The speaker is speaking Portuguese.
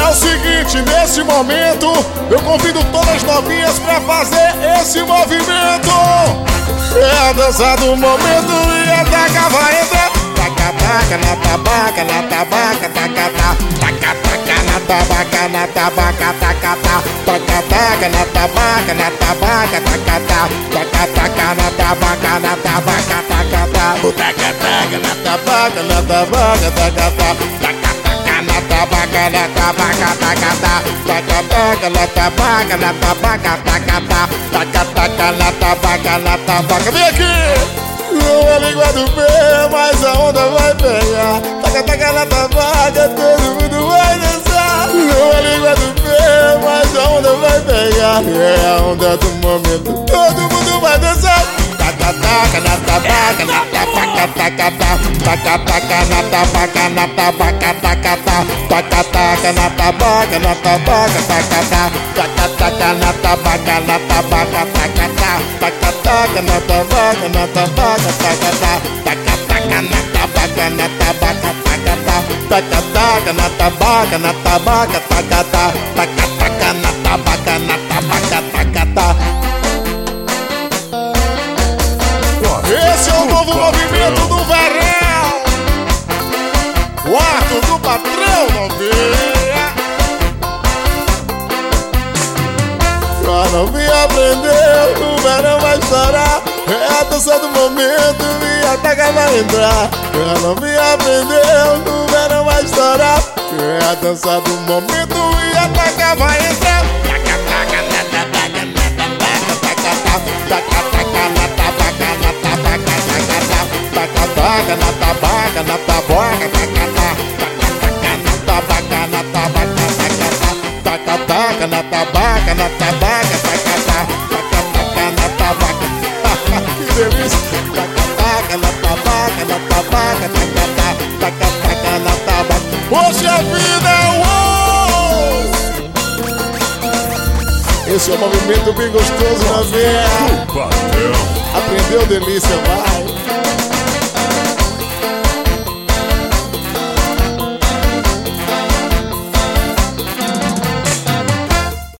É o seguinte, nesse momento eu convido todas as novinhas pra fazer esse movimento. É a dança do momento e a taca vai entrar. Taca, taca na tabaca, na tabaca, taca, taca, taca na tabaca, na tabaca, taca, taca, taca na tabaca, na tabaca, taca, taca, taca na tabaca, na tabaca, taca, taca, taca na tabaca, na tabaca, taca, taca, taca na tabaca, na tabaca, taca, taca, taca na tabaca, na tabaca, taca, taca, taca na tabaca, na tabaca. Vem aqui! Não é língua do pé, mas a onda vai pegar. Taca, taca na tabaca, todo mundo vai dançar. Não é língua do pé, mas a onda vai pegar. É a onda do momento, todo mundo vai dançar. Taca, taca na tabaca, na tabaca, taca, taca, taca na tabaca, na tabaca, taca, taca, taca na tabaca, na tabaca, taca, taca, taca na tabaca, na tabaca, taca, taca, taca na tabaca, na tabaca, taca, taca, taca na tabaca, na tabaca, taca, taca, taca na tabaca, na tabaca, taca, taca, taca na tabaca, na tabaca, taca, taca. Esse é o novo movimento do verão. Quarto do patrão, novinha. A novinha aprendeu, no verão vai estourar. É a dança do momento e a taca vai entrar. A novinha aprendeu, no verão vai estourar. É a dança do momento e a taca vai entrar. Taca, taca na tabaca, na tabaca, taca, taca, taca na tabaca, na tabaca, taca, taca, taca na tabaca, na tabaca, taca, taca, taca na tabaca, na tabaca, taca, taca na tabaca, na tabaca, taca, taca na tabaca. Que delícia! Taca, taca na tabaca, na tabaca, taca, taca na tabaca. Hoje a vida é o esse é o movimento bem gostoso, novinha. Aprendeu, delícia, vai.